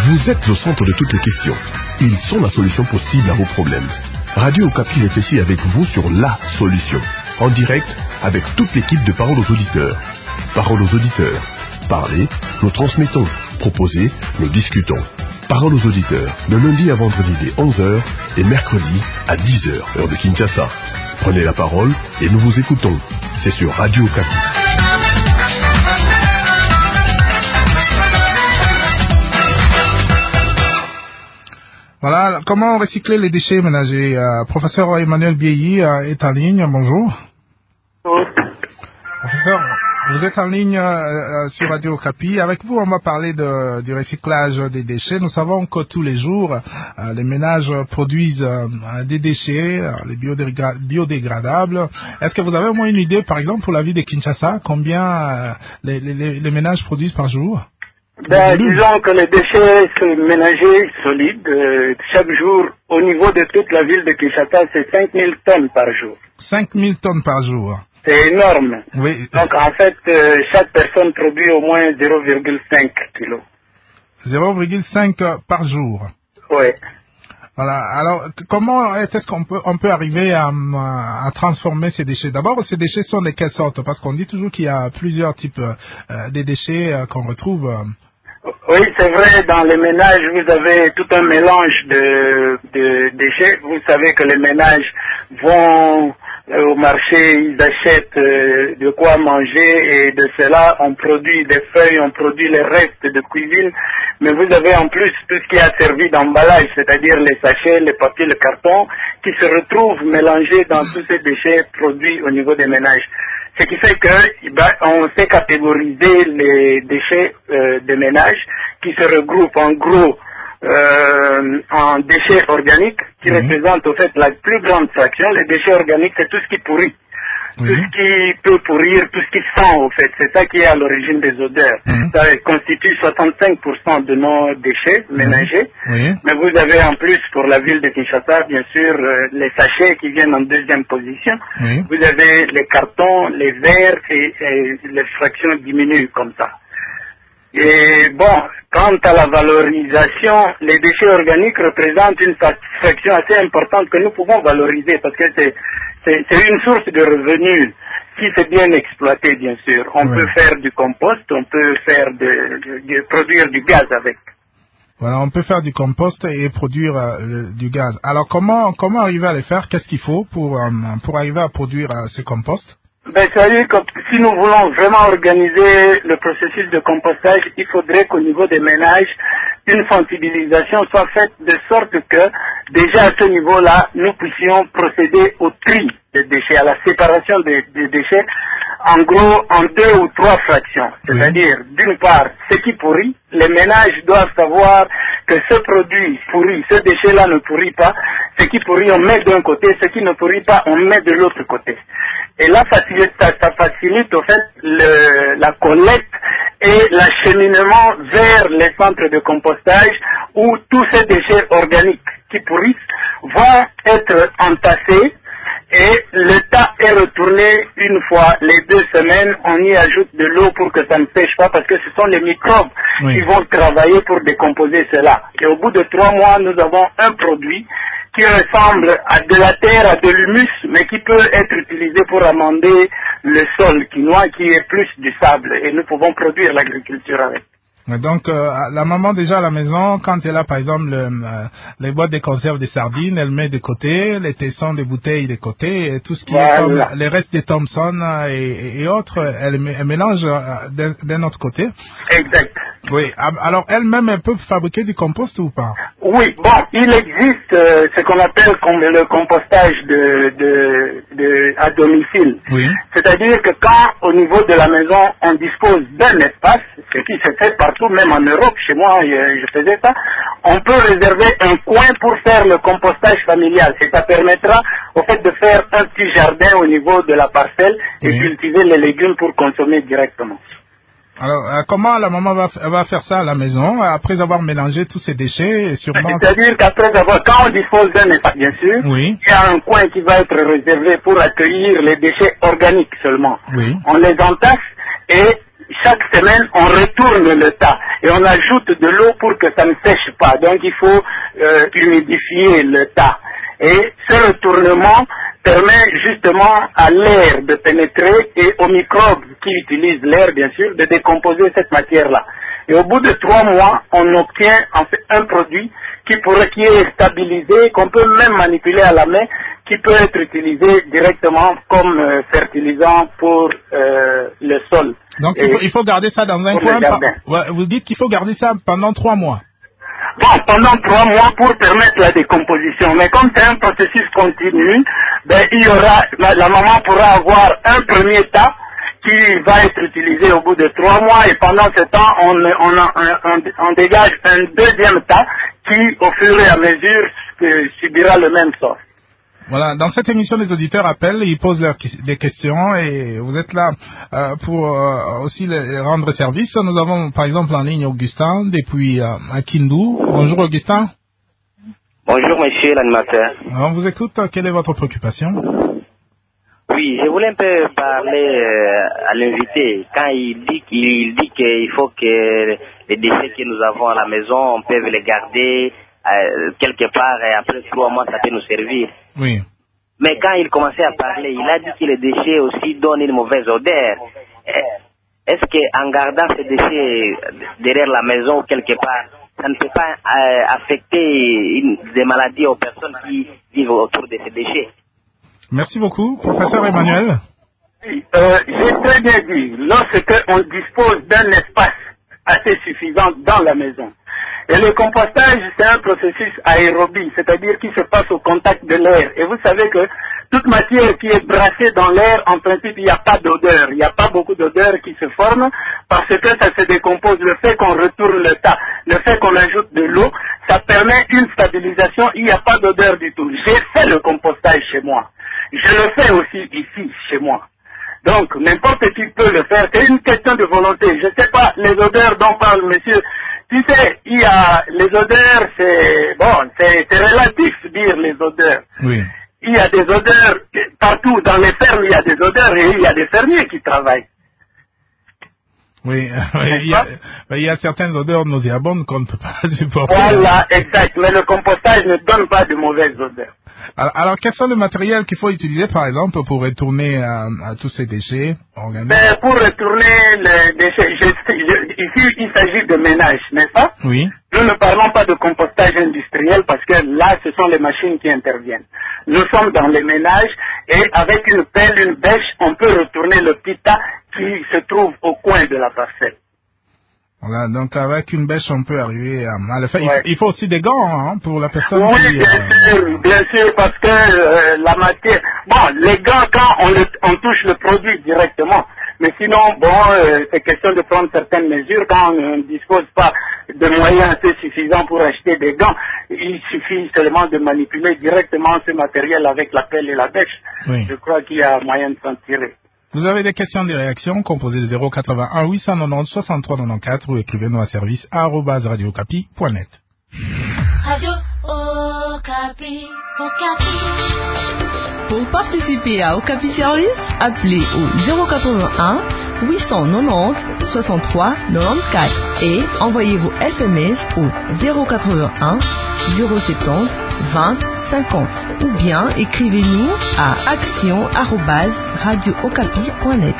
Vous êtes au centre de toutes les questions. Ils sont la solution possible à vos problèmes. Radio Okapi réfléchit avec vous sur la solution. En direct, avec toute l'équipe de Parole aux auditeurs. Parole aux auditeurs. Parlez, nous transmettons. Proposez, nous discutons. Parole aux auditeurs, le lundi à vendredi dès 11h et mercredi à 10h, heure de Kinshasa. Prenez la parole et nous vous écoutons. C'est sur Radio Okapi. Voilà, comment recycler les déchets ménagers? Professeur Emmanuel Biéhi est en ligne, bonjour. Bonjour. Professeur, vous êtes en ligne sur Radio Okapi. Avec vous, on va parler du recyclage des déchets. Nous savons que tous les jours, les ménages produisent des déchets, les biodégradables. Est-ce que vous avez au moins une idée, par exemple, pour la ville de Kinshasa, combien les ménages produisent par jour? Disons que les déchets ménagers solides, chaque jour, au niveau de toute la ville de Kinshasa, c'est 5000 tonnes par jour. 5000 tonnes par jour. C'est énorme. Oui. Donc, en fait, chaque personne produit au moins 0,5 kilos. 0,5 par jour. Oui. Voilà. Alors, comment est-ce qu'on peut arriver à transformer ces déchets? D'abord, ces déchets sont de quelle sorte? Parce qu'on dit toujours qu'il y a plusieurs types de déchets qu'on retrouve. Oui, c'est vrai, dans les ménages, vous avez tout un mélange de déchets. Vous savez que les ménages vont au marché, ils achètent de quoi manger et de cela, on produit des feuilles, on produit les restes de cuisine. Mais vous avez en plus tout ce qui a servi d'emballage, c'est-à-dire les sachets, les papiers, le carton, qui se retrouvent mélangés dans tous ces déchets produits au niveau des ménages. Ce qui fait que on sait catégoriser les déchets de ménage qui se regroupent en gros en déchets organiques qui représentent au fait la plus grande fraction. Les déchets organiques, c'est tout ce qui pourrit. Tout ce qui peut pourrir, tout ce qui sent au fait, c'est ça qui est à l'origine des odeurs. Ça constitue 65% de nos déchets ménagers. Mais vous avez en plus pour la ville de Kinshasa, bien sûr, les sachets qui viennent en deuxième position. Vous avez les cartons, les verres et les fractions diminuent comme ça. Et bon, quant à la valorisation, les déchets organiques représentent une fraction assez importante que nous pouvons valoriser parce que c'est une source de revenus si c'est bien exploité, bien sûr. On peut faire du compost, on peut faire produire du gaz avec. Voilà, on peut faire du compost et produire du gaz. Alors comment arriver à le faire? Qu'est-ce qu'il faut pour arriver à produire ce compost? C'est-à-dire que si nous voulons vraiment organiser le processus de compostage, il faudrait qu'au niveau des ménages, une sensibilisation soit faite de sorte que, déjà à ce niveau-là, nous puissions procéder au tri des déchets, à la séparation des déchets, en gros, en 2 ou 3 fractions. C'est-à-dire, d'une part, ce qui pourrit, les ménages doivent savoir que ce produit pourrit, ce déchet-là ne pourrit pas, ce qui pourrit, on met d'un côté, ce qui ne pourrit pas, on met de l'autre côté. Et là, ça facilite au fait la collecte et l'acheminement vers les centres de compostage où tous ces déchets organiques qui pourrissent vont être entassés et le tas est retourné une fois les 2 semaines. On y ajoute de l'eau pour que ça ne sèche pas parce que ce sont les microbes qui vont travailler pour décomposer cela. Et au bout de 3 mois, nous avons un produit qui ressemble à de la terre, à de l'humus, mais qui peut être utilisé pour amender le sol quinois qui est plus du sable. Et nous pouvons produire l'agriculture avec. Donc, la maman déjà à la maison, quand elle a par exemple les boîtes de conserve de sardines, elle met de côté, les tessons de bouteilles de côté, et tout ce qui est comme les restes de Thomson et autres, elle mélange d'un autre côté. Exact. Oui. Alors, elle-même, elle peut fabriquer du compost ou pas? Oui. Bon, il existe ce qu'on appelle le compostage à domicile. C'est-à-dire que quand, au niveau de la maison, on dispose d'un espace, ce qui se fait partout, même en Europe, chez moi, je faisais ça, on peut réserver un coin pour faire le compostage familial. Et ça permettra, au fait, de faire un petit jardin au niveau de la parcelle et cultiver les légumes pour consommer directement. Alors, comment la maman va faire ça à la maison, après avoir mélangé tous ces déchets, sûrement... C'est-à-dire quand on dispose d'un espace, bien sûr, il y a un coin qui va être réservé pour accueillir les déchets organiques seulement. On les entasse et chaque semaine, on retourne le tas. et on ajoute de l'eau pour que ça ne sèche pas. Donc il faut humidifier le tas. Et ce retournement permet justement à l'air de pénétrer et aux microbes qui utilisent l'air, bien sûr, de décomposer cette matière-là. Et au bout de 3 mois, on obtient en fait un produit qui est stabilisé, qu'on peut même manipuler à la main, qui peut être utilisé directement comme fertilisant pour le sol. Donc il faut garder ça dans un coin. Vous dites qu'il faut garder ça pendant 3 mois. Bon, pendant 3 mois pour permettre la décomposition. Mais comme c'est un processus continu, ben, la maman pourra avoir un premier tas qui va être utilisé au bout de 3 mois et pendant ce temps, on dégage un deuxième tas qui, au fur et à mesure, subira le même sort. Voilà, dans cette émission, les auditeurs appellent, ils posent des questions et vous êtes là pour aussi les rendre service. Nous avons par exemple en ligne Augustin depuis à Kindu. Bonjour Augustin. Bonjour monsieur l'animateur. On vous écoute, quelle est votre préoccupation? Oui, je voulais un peu parler à l'invité. Quand il dit qu'il faut que les déchets que nous avons à la maison, on peut les garder quelque part et après 3 mois ça peut nous servir. Oui. Mais quand il commençait à parler, il a dit que les déchets aussi donnent une mauvaise odeur. Est-ce qu'en gardant ces déchets derrière la maison ou quelque part, ça ne peut pas affecter des maladies aux personnes qui vivent autour de ces déchets? Merci beaucoup. Professeur Emmanuel. J'ai très bien dit, lorsqu'on dispose d'un espace assez suffisant dans la maison. Et le compostage, c'est un processus aérobie, c'est-à-dire qui se passe au contact de l'air. Et vous savez que toute matière qui est brassée dans l'air, en principe, il n'y a pas d'odeur. Il n'y a pas beaucoup d'odeur qui se forme parce que ça se décompose. Le fait qu'on retourne le tas, le fait qu'on ajoute de l'eau, ça permet une stabilisation. Il n'y a pas d'odeur du tout. J'ai fait le compostage chez moi. Je le fais aussi ici, chez moi. Donc, n'importe qui peut le faire. C'est une question de volonté. Je ne sais pas les odeurs dont parle monsieur. Tu sais, il y a les odeurs, c'est relatif dire les odeurs. Oui. Il y a des odeurs partout dans les fermes, il y a des odeurs et il y a des fermiers qui travaillent. Oui, il y a certaines odeurs nauséabondes qu'on ne peut pas supporter. Voilà, exact. Mais le compostage ne donne pas de mauvaises odeurs. Alors, quels sont les matériels qu'il faut utiliser, par exemple, pour retourner à tous ces déchets organiques? Pour retourner les déchets, ici, il s'agit de ménage, n'est-ce pas? Oui. Nous ne parlons pas de compostage industriel parce que là, ce sont les machines qui interviennent. Nous sommes dans les ménages et avec une pelle, une bêche, on peut retourner le petit tas qui se trouve au coin de la parcelle. Voilà, donc avec une bêche, on peut arriver à le faire. Ouais. Il faut aussi des gants pour la personne oui, qui... bien sûr, parce que la matière... Bon, les gants, quand on touche le produit directement, mais sinon, c'est question de prendre certaines mesures. Quand on ne dispose pas de moyens assez suffisants pour acheter des gants, il suffit seulement de manipuler directement ce matériel avec la pelle et la bêche. Oui. Je crois qu'il y a moyen de s'en tirer. Vous avez des questions, des réactions, composez le 081 890 63 94 ou écrivez-nous à service @radiocapi.net. Radio Okapi, Okapi. Pour participer à Okapi Service, appelez au 081 890 63 94 et envoyez vos SMS au 081 070 20 50 ou bien écrivez-nous à action@radiookapi.net.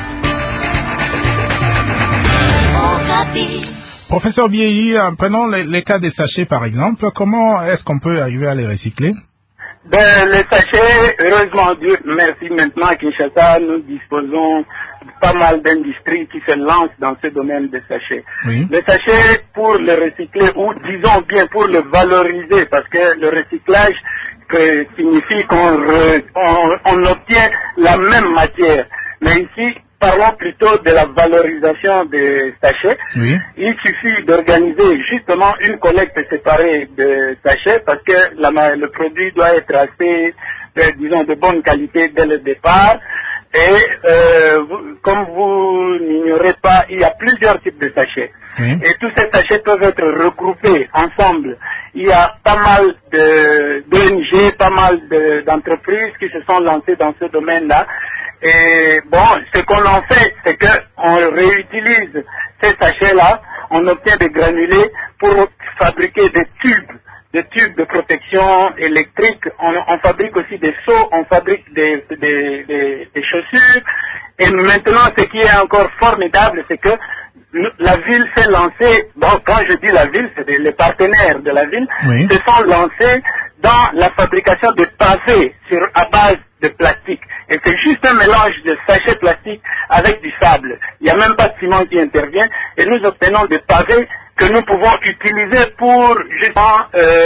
Professeur Biéhi, prenons les cas des sachets par exemple. Comment est-ce qu'on peut arriver à les recycler? Les sachets, heureusement Dieu merci, maintenant à Kinshasa, nous disposons de pas mal d'industries qui se lancent dans ce domaine des sachets. Oui. Les sachets, pour le recycler, ou disons bien pour le valoriser, parce que le recyclage signifie qu'on obtient la même matière. Mais ici, parlons plutôt de la valorisation des sachets. Oui. Il suffit d'organiser justement une collecte séparée de sachets parce que le produit doit être assez, disons, de bonne qualité dès le départ. Et comme vous n'ignorez pas, il y a plusieurs types de sachets. Oui. Et tous ces sachets peuvent être regroupés ensemble. Il y a pas mal d'ONG, pas mal d'entreprises qui se sont lancées dans ce domaine-là. Et ce qu'on en fait, c'est qu'on réutilise ces sachets-là, on obtient des granulés pour fabriquer des tubes de protection électrique. On fabrique aussi des seaux, on fabrique des chaussures. Et maintenant, ce qui est encore formidable, c'est que la ville s'est lancée, bon, quand je dis la ville, c'est les partenaires de la ville, se sont lancés dans la fabrication de pavés à base de plastique. Et c'est juste un mélange de sachets plastiques avec du sable. Il n'y a même pas de ciment qui intervient. Et nous obtenons des pavés que nous pouvons utiliser pour justement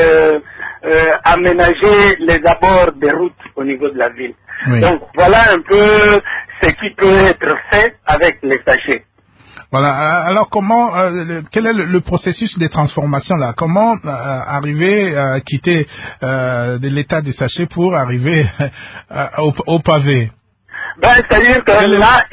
aménager les abords des routes au niveau de la ville. Oui. Donc voilà un peu ce qui peut être fait avec les sachets. Voilà. Alors comment, quel est le processus de transformation là? Comment arriver à quitter de l'état des sachets pour arriver au pavé? Ben, c'est-à-dire que là,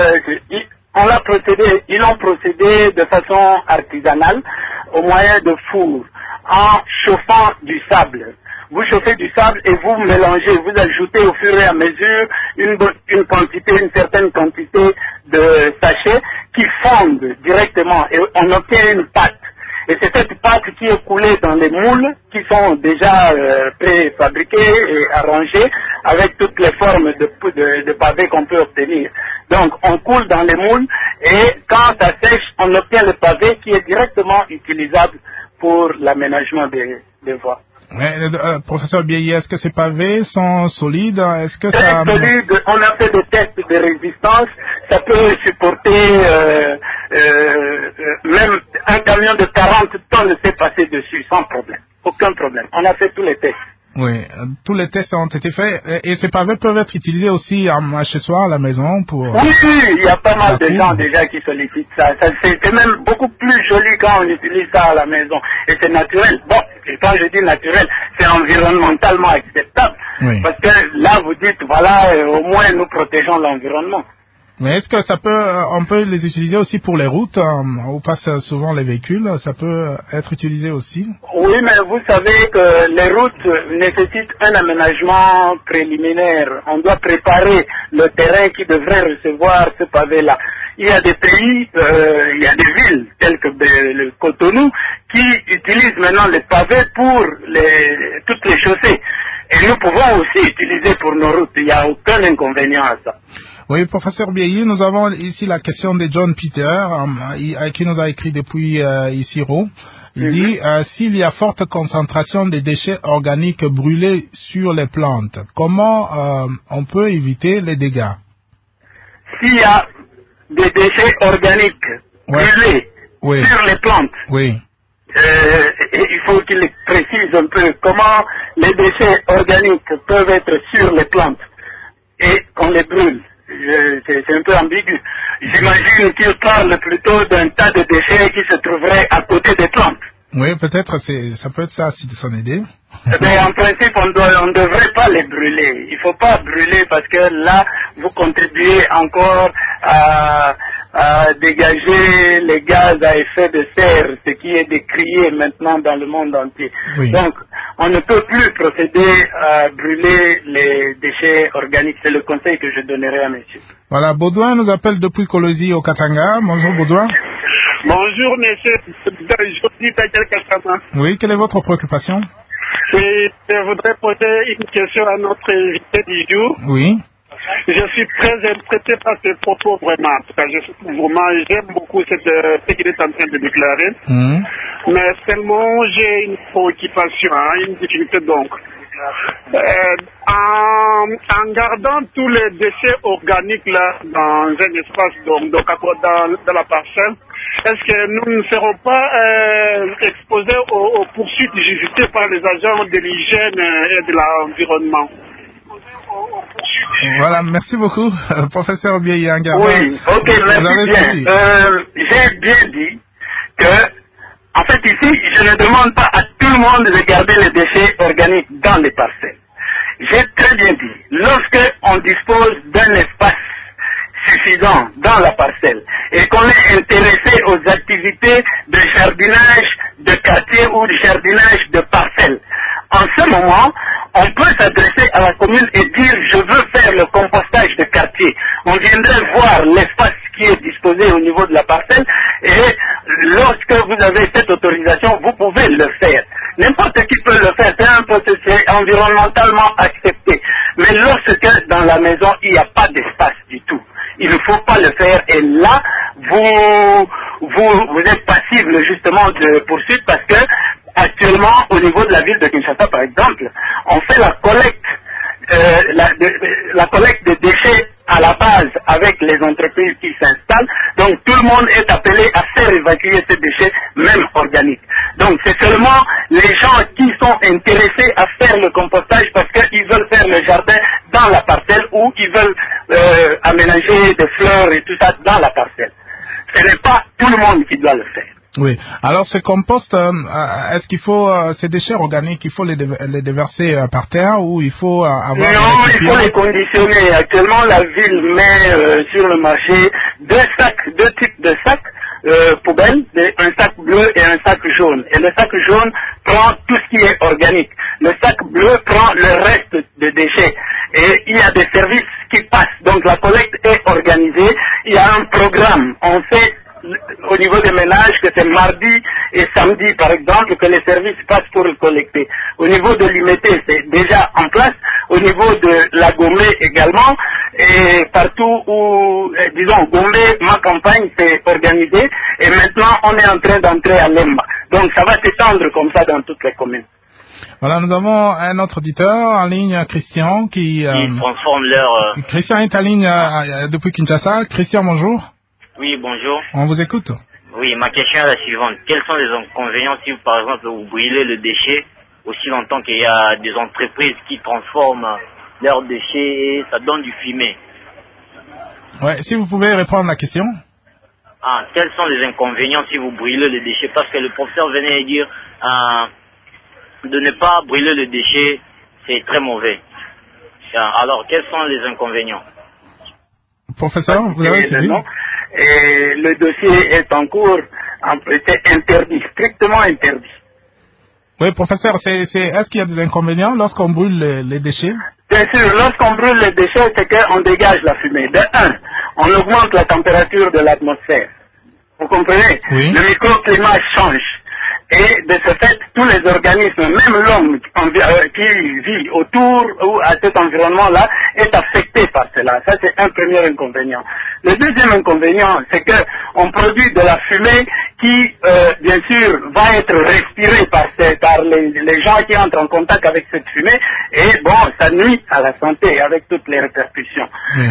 ils ont procédé de façon artisanale au moyen de fours en chauffant du sable. Vous chauffez du sable et vous mélangez, vous ajoutez au fur et à mesure une certaine quantité de sachets qui fondent directement et on obtient une pâte. Et c'est cette pâte qui est coulée dans les moules qui sont déjà préfabriqués et arrangés avec toutes les formes de pavés qu'on peut obtenir. Donc on coule dans les moules et quand ça sèche, on obtient le pavé qui est directement utilisable pour l'aménagement des voies. Professeur Biaye, est-ce que ces pavés sont solides? Est-ce que ça... solide, on a fait des tests de résistance, ça peut supporter même un camion de 40 tonnes s'est passé dessus sans problème, aucun problème. On a fait tous les tests. Oui, tous les tests ont été faits et ces pavés peuvent être utilisés aussi chez soi, à la maison pour... Oui, il y a pas mal de gens déjà qui sollicitent ça. C'est même beaucoup plus joli quand on utilise ça à la maison et c'est naturel. Bon, et quand je dis naturel, c'est environnementalement acceptable. Oui. Parce que là, vous dites, voilà, au moins nous protégeons l'environnement. Mais est-ce que on peut les utiliser aussi pour les routes où passent souvent les véhicules? Ça peut être utilisé aussi? Oui, mais vous savez que les routes nécessitent un aménagement préliminaire. On doit préparer le terrain qui devrait recevoir ce pavé-là. Il y a des pays, il y a des villes telles que le Cotonou qui utilisent maintenant les pavés pour toutes les chaussées. Et nous pouvons aussi utiliser pour nos routes. Il n'y a aucun inconvénient à ça. Oui, professeur Biaye, nous avons ici la question de John Peter, qui nous a écrit depuis ici Ro. Il dit, s'il y a forte concentration de déchets organiques brûlés sur les plantes, comment on peut éviter les dégâts? S'il y a des déchets organiques brûlés sur les plantes, il faut qu'il précise un peu comment les déchets organiques peuvent être sur les plantes et qu'on les brûle. C'est un peu ambigu. J'imagine qu'il parle plutôt d'un tas de déchets qui se trouveraient à côté des plantes. Oui, peut-être ça peut être ça, si son idée. Mais en principe, on ne devrait pas les brûler. Il ne faut pas brûler parce que là, vous contribuez encore à dégager les gaz à effet de serre, ce qui est décrié maintenant dans le monde entier. Oui. Donc, on ne peut plus procéder à brûler les déchets organiques. C'est le conseil que je donnerai à monsieur. Voilà, Baudouin nous appelle depuis Kolosi au Katanga. Bonjour Baudouin. Bonjour monsieur, oui, quelle est votre préoccupation? Je voudrais poser une question à notre invité du jour. Oui. Je suis très impressionné par ses propos vraiment. Parce que j'aime beaucoup ce qu'il est en train de déclarer. Mais seulement j'ai une préoccupation, une difficulté donc. En gardant tous les déchets organiques là dans un espace donc dans la parcelle, est-ce que nous ne serons pas exposés aux poursuites judiciaires par les agents de l'hygiène et de l'environnement? Voilà, merci beaucoup, professeur Biaye. Oui, ok, merci bien. J'ai bien dit que, en fait, ici, je ne demande pas à tout le monde de garder les déchets organiques dans les parcelles. J'ai très bien dit, lorsque on dispose d'un espace suffisant dans la parcelle et qu'on est intéressé aux activités de jardinage de quartier ou de jardinage de parcelle, en ce moment, on peut s'adresser à la commune et dire je veux faire le compostage de quartier. On viendrait voir l'espace qui est disposé au niveau de la parcelle et lorsque vous avez cette autorisation, vous pouvez le faire. N'importe qui peut le faire, c'est un processus environnementalement accepté. Mais lorsque dans la maison, il n'y a pas d'espace du tout, il ne faut pas le faire. Et là, vous êtes passible justement de poursuite parce que actuellement, au niveau de la ville de Kinshasa, par exemple, on fait la collecte, la collecte de déchets à la base avec les entreprises qui s'installent. Donc tout le monde est appelé à faire évacuer ces déchets, même organiques. Donc c'est seulement les gens qui sont intéressés à faire le compostage parce qu'ils veulent faire le jardin dans la parcelle ou ils veulent aménager des fleurs et tout ça dans la parcelle. Ce n'est pas tout le monde qui doit le faire. Oui. Alors, ce compost, est-ce qu'il faut ces déchets organiques, il faut les déverser par terre ou il faut avoir... Non, il faut les conditionner. Actuellement, la ville met sur le marché deux types de sacs poubelles, un sac bleu et un sac jaune. Et le sac jaune prend tout ce qui est organique. Le sac bleu prend le reste des déchets. Et il y a des services qui passent. Donc la collecte est organisée. Il y a un programme. On fait au niveau des ménages que c'est mardi et samedi par exemple que les services passent pour le collecter. Au niveau de l'UMT c'est déjà en place, au niveau de la Gomé également, et partout où, disons, Gomé, ma campagne c'est organisé et maintenant on est en train d'entrer à Lemba. Donc ça va s'étendre comme ça dans toutes les communes. Voilà, nous avons un autre auditeur en ligne, Christian, qui transforme leur... Christian est en ligne depuis Kinshasa. Christian, bonjour. Oui, bonjour. On vous écoute. Oui, ma question est la suivante. Quels sont les inconvénients si, par exemple, vous brûlez le déchet aussi longtemps qu'il y a des entreprises qui transforment leurs déchets et ça donne du fumier? Ouais, si vous pouvez répondre à la question. Quels sont les inconvénients si vous brûlez le déchet? Parce que le professeur venait de dire de ne pas brûler le déchet, c'est très mauvais. Alors, quels sont les inconvénients? Professeur, vous avez suivi? Et le dossier est en cours, c'est interdit, strictement interdit. Oui, professeur, est-ce qu'il y a des inconvénients lorsqu'on brûle les déchets? Bien sûr, lorsqu'on brûle les déchets, c'est qu'on dégage la fumée. De un, on augmente la température de l'atmosphère. Vous comprenez? Oui. Le microclimat change. Et de ce fait, tous les organismes, même l'homme qui vit autour ou à cet environnement-là, est affecté par cela. Ça, c'est un premier inconvénient. Le deuxième inconvénient, c'est que on produit de la fumée qui, bien sûr, va être respirée par les gens qui entrent en contact avec cette fumée. Et bon, ça nuit à la santé avec toutes les répercussions.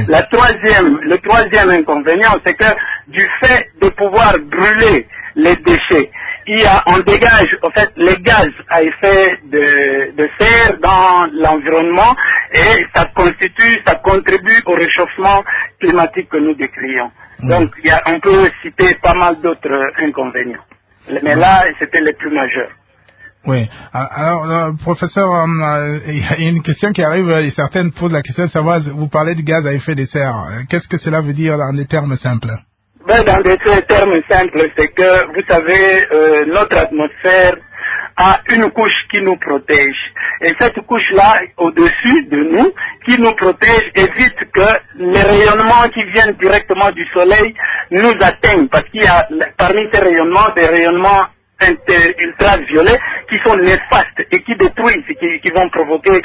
Le troisième inconvénient, c'est que du fait de pouvoir brûler les déchets, on dégage en fait les gaz à effet de serre dans l'environnement et ça contribue au réchauffement climatique que nous décrions. Donc on peut citer pas mal d'autres inconvénients. Mais là, c'était les plus majeurs. Oui. Alors, professeur, il y a une question qui arrive, et certaines posent la question de savoir, vous parlez de gaz à effet de serre. Qu'est-ce que cela veut dire en des termes simples? Dans des termes simples, c'est que, vous savez, notre atmosphère a une couche qui nous protège. Et cette couche-là, au-dessus de nous, qui nous protège, évite que les rayonnements qui viennent directement du soleil nous atteignent. Parce qu'il y a, parmi ces rayonnements, des rayonnements ultraviolets qui sont néfastes et qui détruisent, qui vont provoquer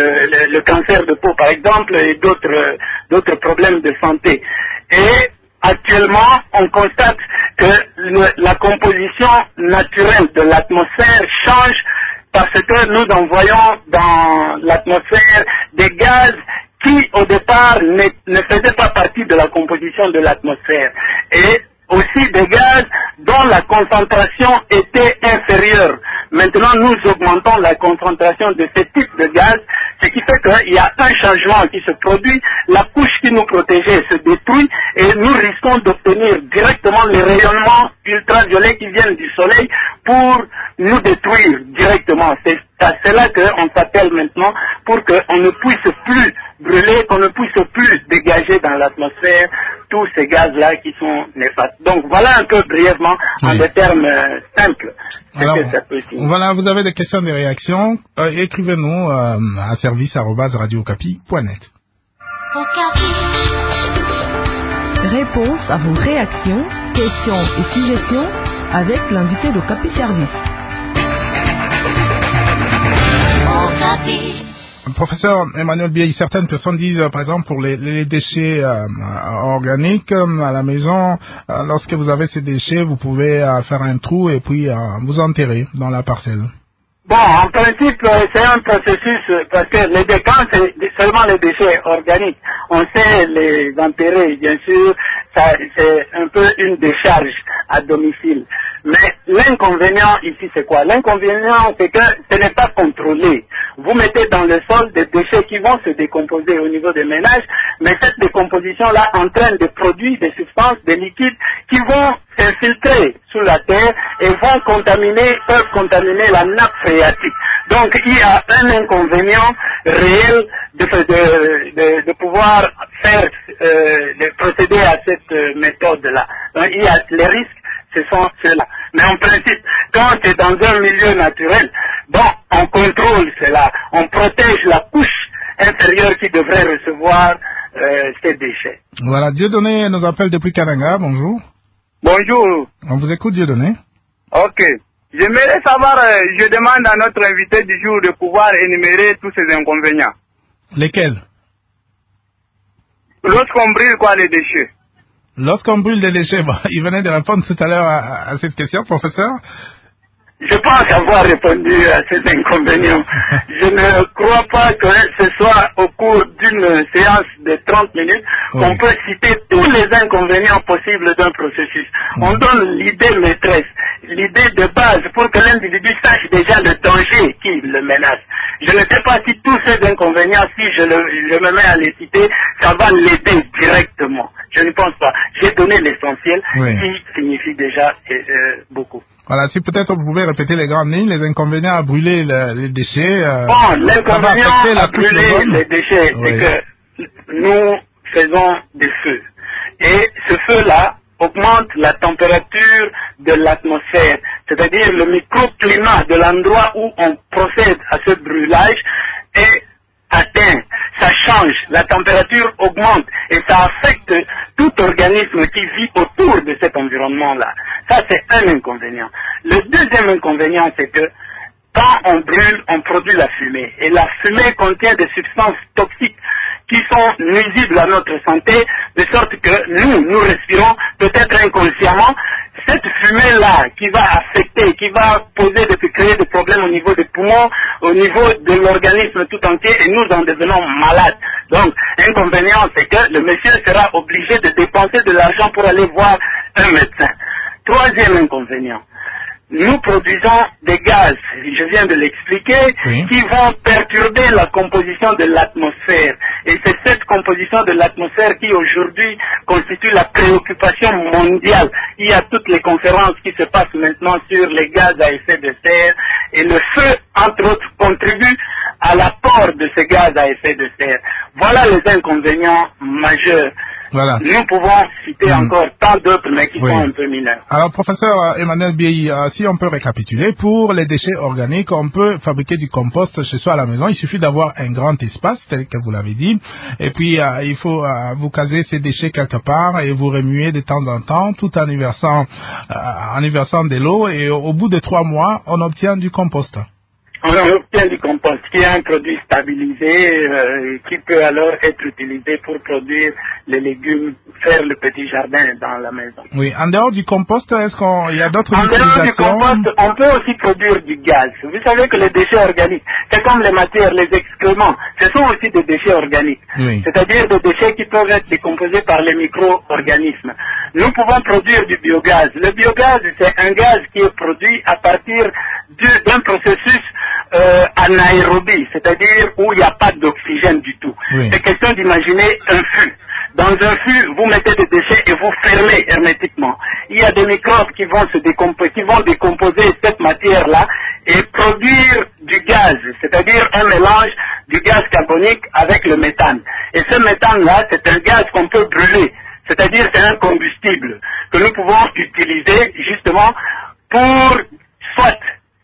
le cancer de peau, par exemple, et d'autres problèmes de santé. Et actuellement, on constate que la composition naturelle de l'atmosphère change parce que nous envoyons dans l'atmosphère des gaz qui, au départ, ne faisaient pas partie de la composition de l'atmosphère. Et aussi des gaz dont la concentration était inférieure. Maintenant, nous augmentons la concentration de ce type de gaz, ce qui fait qu'il y a un changement qui se produit, la couche qui nous protégeait se détruit et nous risquons d'obtenir directement les rayonnements ultraviolets qui viennent du soleil pour nous détruire directement. C'est à cela qu'on s'appelle maintenant pour qu'on ne puisse plus brûler, qu'on ne puisse plus dégager dans l'atmosphère tous ces gaz-là qui sont néfastes. Donc voilà un peu brièvement, en des termes simples, ce que ça peut signifier. Voilà, vous avez des questions, des réactions, écrivez-nous à service@radiocapi.net. Réponse à vos réactions, questions et suggestions avec l'invité de Capi Service. Professeur Emmanuel Biaye, certaines personnes disent, par exemple, pour les déchets organiques à la maison, lorsque vous avez ces déchets, vous pouvez faire un trou et puis vous enterrer dans la parcelle. Bon, en principe, c'est un processus, parce que les décans, c'est seulement les déchets organiques. On sait les enterrer, bien sûr, c'est un peu une décharge à domicile. Mais l'inconvénient ici, c'est quoi? L'inconvénient, c'est que ce n'est pas contrôlé. Vous mettez dans le sol des déchets qui vont se décomposer au niveau des ménages, mais cette décomposition-là entraîne des produits, des substances, des liquides qui vont s'infiltrer sous la terre et peuvent contaminer la nappe phréatique. Donc il y a un inconvénient réel de pouvoir faire, de procéder à cette méthode-là. Donc il y a les risques, ce sont ceux-là. Mais en principe, quand c'est dans un milieu naturel, bon, on contrôle cela, on protège la couche inférieure qui devrait recevoir ces déchets. Voilà, Dieudonné nous appelle depuis Kananga, bonjour. Bonjour. On vous écoute, Dieudonné. Ok. J'aimerais savoir, je demande à notre invité du jour de pouvoir énumérer tous ces inconvénients. Lesquels? Lorsqu'on brûle les déchets. Lorsqu'on brûle des déchets, bon, il venait de répondre tout à l'heure à cette question, professeur. Je pense avoir répondu à ces inconvénients. Je ne crois pas que ce soit au cours d'une séance de 30 minutes qu'on peut citer tous les inconvénients possibles d'un processus. On donne l'idée maîtresse, l'idée de base pour que l'individu sache déjà le danger qui le menace. Je ne sais pas si tous ces inconvénients, si je me mets à les citer, ça va l'aider directement. Je ne pense pas. J'ai donné l'essentiel qui signifie déjà beaucoup. Voilà, si peut-être vous pouvez répéter les grandes lignes, les inconvénients à brûler les déchets. Bon, l'inconvénient à brûler les déchets, c'est que nous faisons des feux. Et ce feu-là augmente la température de l'atmosphère, c'est-à-dire le microclimat de l'endroit où on procède à ce brûlage est atteint, ça change, la température augmente et ça affecte tout organisme qui vit autour de cet environnement-là. Ça, c'est un inconvénient. Le deuxième inconvénient, c'est que quand on brûle, on produit la fumée. Et la fumée contient des substances toxiques qui sont nuisibles à notre santé, de sorte que nous respirons peut-être inconsciemment cette fumée-là qui va affecter, qui va créer des problèmes au niveau des poumons, au niveau de l'organisme tout entier, et nous en devenons malades. Donc, l'inconvénient, c'est que le monsieur sera obligé de dépenser de l'argent pour aller voir un médecin. Troisième inconvénient. Nous produisons des gaz, je viens de l'expliquer, qui vont perturber la composition de l'atmosphère. Et c'est cette composition de l'atmosphère qui aujourd'hui constitue la préoccupation mondiale. Il y a toutes les conférences qui se passent maintenant sur les gaz à effet de serre. Et le feu, entre autres, contribue à l'apport de ces gaz à effet de serre. Voilà les inconvénients majeurs. Voilà. Nous pouvons citer encore tant d'autres, mais qui sont un peu mineurs. Alors, professeur Emmanuel Biaye, si on peut récapituler, pour les déchets organiques, on peut fabriquer du compost chez soi à la maison. Il suffit d'avoir un grand espace, tel que vous l'avez dit. Et puis, il faut vous caser ces déchets quelque part et vous remuer de temps en temps, tout en y versant de l'eau. Et au bout de 3 mois, on obtient du compost. On obtient du compost, qui est un produit stabilisé, qui peut alors être utilisé pour produire les légumes, faire le petit jardin dans la maison. Oui, en dehors du compost, est-ce qu'il y a d'autres utilisations? En dehors du compost, on peut aussi produire du gaz. Vous savez que les déchets organiques, c'est comme les matières, les excréments, ce sont aussi des déchets organiques. C'est-à-dire des déchets qui peuvent être décomposés par les micro-organismes. Nous pouvons produire du biogaz. Le biogaz, c'est un gaz qui est produit à partir d'un processus anaérobie, c'est-à-dire où il n'y a pas d'oxygène du tout. C'est question d'imaginer un fût. Dans un fût, vous mettez des déchets et vous fermez hermétiquement. Il y a des microbes qui vont décomposer cette matière-là et produire du gaz, c'est-à-dire un mélange du gaz carbonique avec le méthane. Et ce méthane-là, c'est un gaz qu'on peut brûler, c'est-à-dire c'est un combustible que nous pouvons utiliser justement pour soit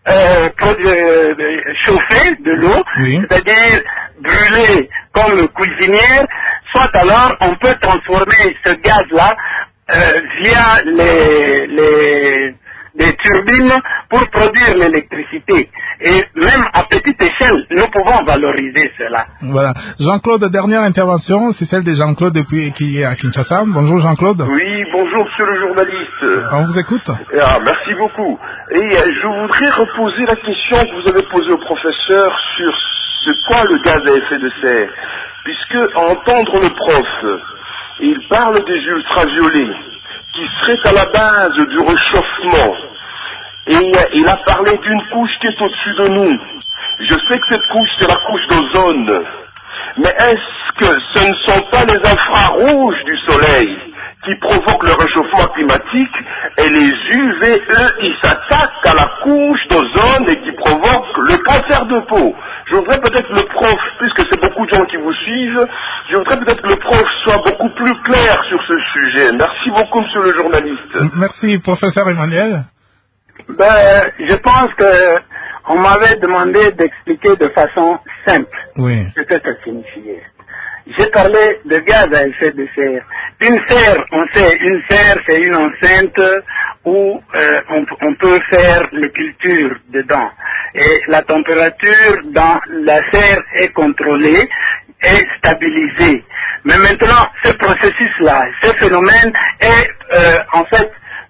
chauffer de l'eau, c'est-à-dire brûler comme cuisinière, soit alors on peut transformer ce gaz-là via des turbines pour produire l'électricité. Et même à petite échelle, nous pouvons valoriser cela. Voilà. Jean-Claude, dernière intervention, c'est celle de Jean-Claude qui est à Kinshasa. Bonjour Jean-Claude. Oui, bonjour monsieur le journaliste. On vous écoute. Merci beaucoup. Et je voudrais reposer la question que vous avez posée au professeur sur ce qu'est le gaz à effet de serre. Puisque, à entendre le prof, il parle des ultraviolets qui seraient à la base du réchauffement. Et il a parlé d'une couche qui est au-dessus de nous. Je sais que cette couche, c'est la couche d'ozone. Mais est-ce que ce ne sont pas les infrarouges du soleil qui provoquent le réchauffement climatique et les UV, eux, ils s'attaquent à la couche d'ozone et qui provoquent le cancer de peau? Je voudrais peut-être que le prof, puisque c'est beaucoup de gens qui vous suivent, je voudrais peut-être que le prof soit beaucoup plus clair sur ce sujet. Merci beaucoup, monsieur le journaliste. Merci, professeur Emmanuel. Je pense que on m'avait demandé d'expliquer de façon simple ce que ça signifiait. J'ai parlé de gaz à effet de serre. Une serre, on sait, une serre, c'est une enceinte où on peut faire les cultures dedans. Et la température dans la serre est contrôlée et stabilisée. Mais maintenant, ce processus-là, ce phénomène est en fait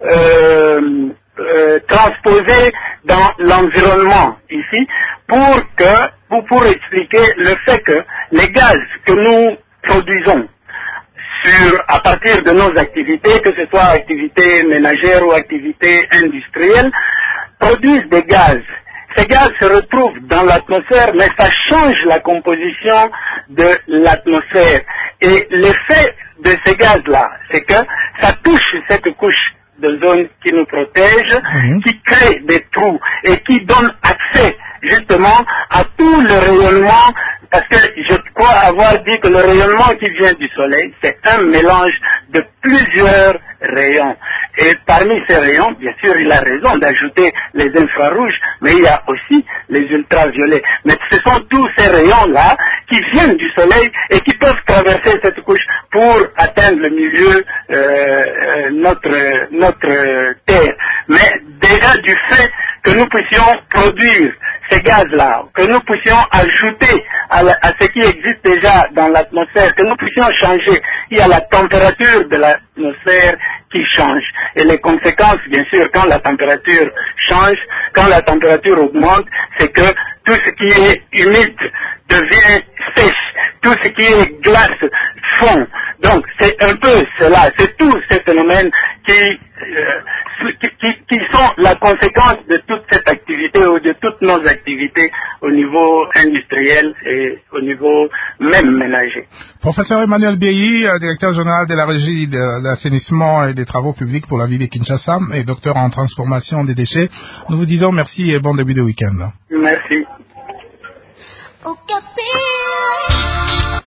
transposé dans l'environnement ici pour expliquer le fait que les gaz que nous produisons à partir de nos activités, que ce soit activités ménagères ou activités industrielles, produisent des gaz. Ces gaz se retrouvent dans l'atmosphère, mais ça change la composition de l'atmosphère. Et l'effet de ces gaz-là, c'est que ça touche cette couche de zone qui nous protège, qui crée des trous et qui donne accès justement à tout le rayonnement, parce que je crois avoir dit que le rayonnement qui vient du soleil, c'est un mélange de plusieurs rayons. Et parmi ces rayons, bien sûr, il a raison d'ajouter les infrarouges, mais il y a aussi les ultraviolets. Mais ce sont tous ces rayons-là qui viennent du soleil et qui peuvent traverser cette couche pour atteindre le milieu, notre Terre. Mais déjà du fait que nous puissions produire ces gaz-là, que nous puissions ajouter à ce qui existe déjà dans l'atmosphère, que nous puissions changer, il y a la température de l'atmosphère qui change. Et les conséquences, bien sûr, quand la température change, quand la température augmente, c'est que tout ce qui est humide devient sèche, tout ce qui est glace fond. Donc c'est un peu cela, c'est tous ces phénomènes qui sont la conséquence de toute cette activité ou de toutes nos activités au niveau industriel et au niveau même ménager. Professeur Emmanuel Biayi, directeur général de la Régie de l'assainissement et des travaux publics pour la ville de Kinshasa et docteur en transformation des déchets, nous vous disons merci et bon début de week-end. Merci.